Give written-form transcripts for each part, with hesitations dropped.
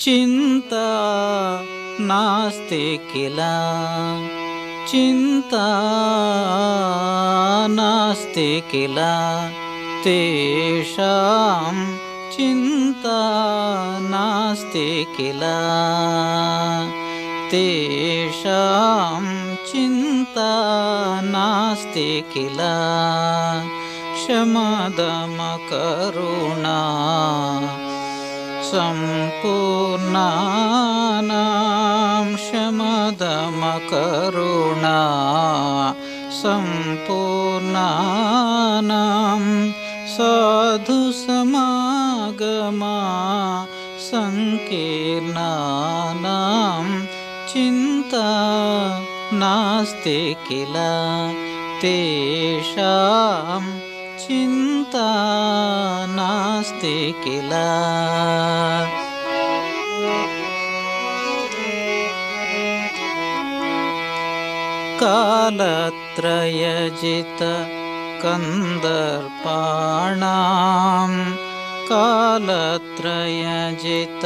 चिन्ता नास्ति किल चिन्ता नास्ति किल तेषां चिन्ता नास्ति किल तेषां चिन्ता नास्ति किल शमदमकरुणा सम्पूर्णानां शमदमकरुणा सम्पूर्णानां साधुसमागमा संकीर्णानां चिन्ता नास्ति किल तेषां चिन्ता नास्ति किल कालत्रयजित कन्दर्पाणां कालत्रयजित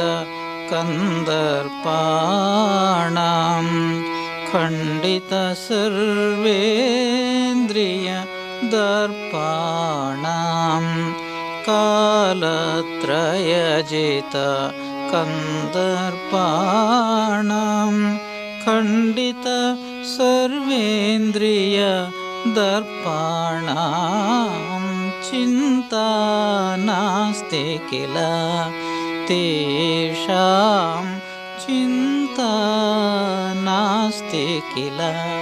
कन्दर्पाणां खण्डित सर्वेन्द्रिय दर्पाणां कालत्रयजित कन्दर्पाणां खण्डित सर्वेन्द्रिय दर्पाणां चिन्ता नास्ति किल तेषां चिन्ता नास्ति किल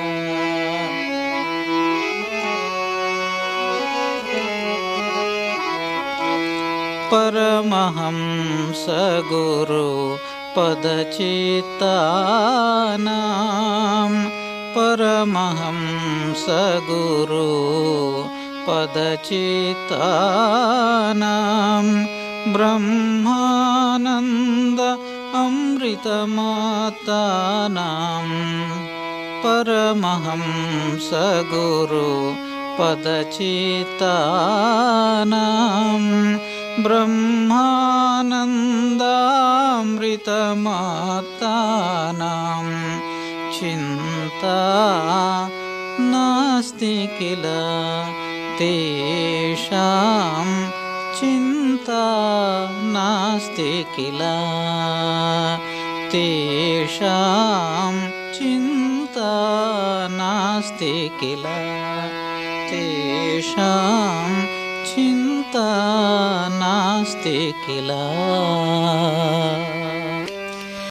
परमहंस गुरु पदचित्तानां परमहंस गुरु पदचित्तानां ब्रह्मानन्द अमृतमातानां परमहंस गुरु पदचित्तानां ब्रह्मानन्दामृतमातानां चिन्ता नास्ति किल तेषां चिन्ता नास्ति किल तेषां चिन्ता नास्ति किल तेषां चिन्ता नास्ति किल।